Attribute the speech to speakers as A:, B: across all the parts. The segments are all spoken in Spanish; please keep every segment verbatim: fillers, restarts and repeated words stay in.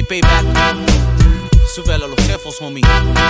A: Payback. Súbelo a los jefos, homie.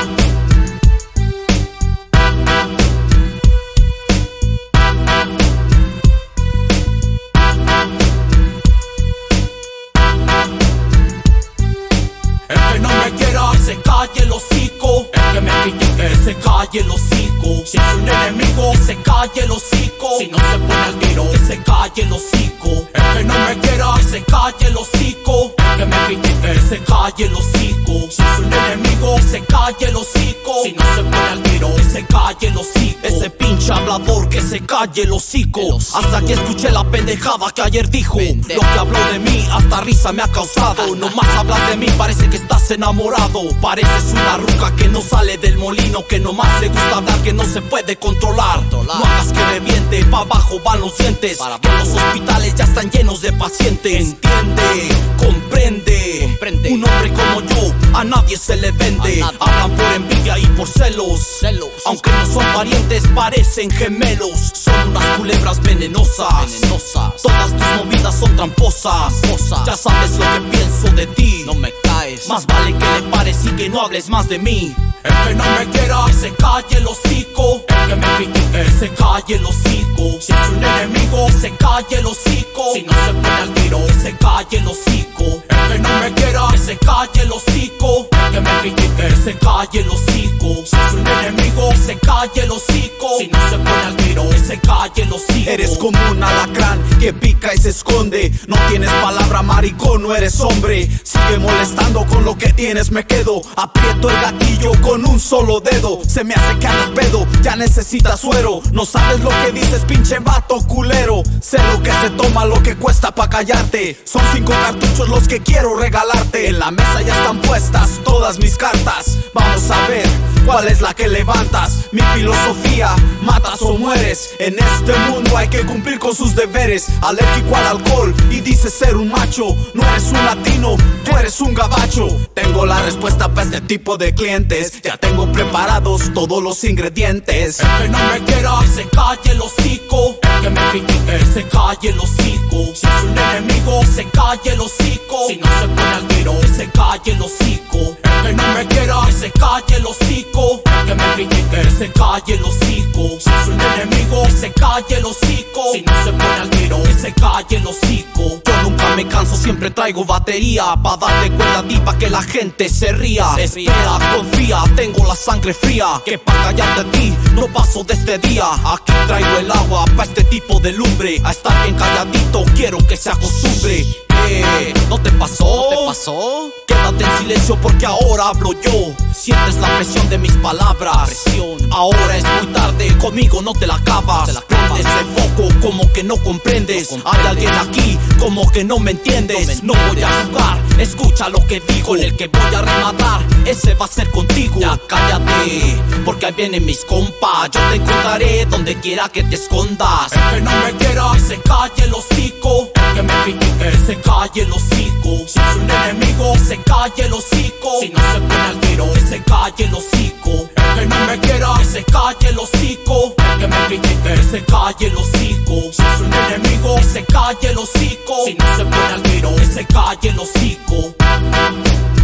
B: El que no me quiera, que se calle el hocico. El que me critique, que se calle el hocico. Si es un enemigo, que se calle el hocico. Si no se pone al tiro, que se calle el hocico. El que no me quiera, que se calle el hocico. El que me critique, que se calle el hocico. Si es un enemigo, que se calle el hocico. Si no se pone al tiro, que se calle el hocico.
C: Ese pinche hablador, que se calle el hocico. el hocico. Hasta que escuché la pendejada que ayer dijo. Pendejo. Lo que habló de mí, hasta risa me ha causado. Nomás hablas de mí, parece que estás enamorado. Pareces una ruca que no sale del molino, que nomás le gusta hablar, que no se puede controlar. controlar. No hagas que reviente, pa' abajo van los dientes. Para que los hospitales ya están llenos de pacientes. Entiende, comprende. comprende. Un hombre como yo, a nadie se le vende. Hablan por envidia y por celos. celos. Aunque no son parientes, parecen gemelos. Son unas culebras venenosas. venenosas. Todas tus movidas son tramposas. tramposas. Ya sabes lo que pienso de ti.
A: No me caes.
C: Más vale que le pares y que no hables más de mí.
B: El que no me quiera, que se calle el hocico. El que me critique, que se calle el hocico. Si es un enemigo, que se calle el hocico. Si no se pone al tiro, que se calle el hocico. El que no me quiera, que se calle el hocico. El que me critique, que se calle el hocico. Si es un enemigo, que se calle el hocico. Si no se pone al tiro, que se calle el hocico.
C: Eres como un alacrán que pica y se esconde. No tienes palabra, maricón, no eres hombre. Sigue molestando, con lo que tienes me quedo. Aprieto el gatillo con un solo dedo. Se me hace que andas pedo, ya necesitas suero. No sabes lo que dices, pinche vato culero. Sé lo que se toma, lo que cuesta pa' callarte. Son cinco cartuchos los que quiero regalarte. En la mesa ya están puestas todas mis cartas. Vamos a ver cuál es la que levantas. Mi filosofía, matas o mueres. En este mundo hay que cumplir con sus deberes. Alérgico al alcohol y dices ser un macho. No eres un latino, tú eres un gabacho. Tengo la respuesta para este tipo de clientes. Ya tengo preparados todos los ingredientes.
B: El que no me quiera, que se calle el hocico. El que me critique, que se calle el hocico. Si es un enemigo, que se calle el hocico. Si no se pone al tiro, que se calle el hocico. El que no me quiera, que se calle el hocico. El que me critique, que se calle el hocico. Si es un enemigo, que se calle el hocico. Si no se pone al tiro, que se calle el hocico.
C: Yo nunca me canso, siempre traigo batería pa' darle cuerda a ti, pa' que la gente se ría. Espera, confía, tengo la sangre fría, que pa' callar de ti no paso de este día. Aquí traigo el agua pa' este tipo de lumbre. A estar bien calladito quiero que se acostumbre. Eh, ¿no te pasó?
A: ¿No te pasó?
C: Quédate en silencio porque ahora hablo yo. Sientes la presión de mis palabras.
A: Presión.
C: Ahora es muy tarde, conmigo no te la acabas.
A: Te la acabas.
C: Prendes el foco como que no comprendes.
A: No
C: Hay alguien aquí como que no me entiendes.
A: No
C: No,
A: me
C: voy a jugar, escucha lo que digo. En el que voy a rematar, ese va a ser contigo. Ya cállate, porque ahí vienen mis compas. Yo te encontraré donde quiera que te escondas.
B: El que no me quiera, que se calle el hocico. El que me critique, que se calle el hocico. Si es un enemigo, que se calle el hocico. Si no se pone al tiro, que se calle el hocico. El que no me quiera, que se calle el hocico. El que me critique, que se calle el hocico. Si es un enemigo, que se calle el hocico. Si no se pone al tiro, que se calle el hocico.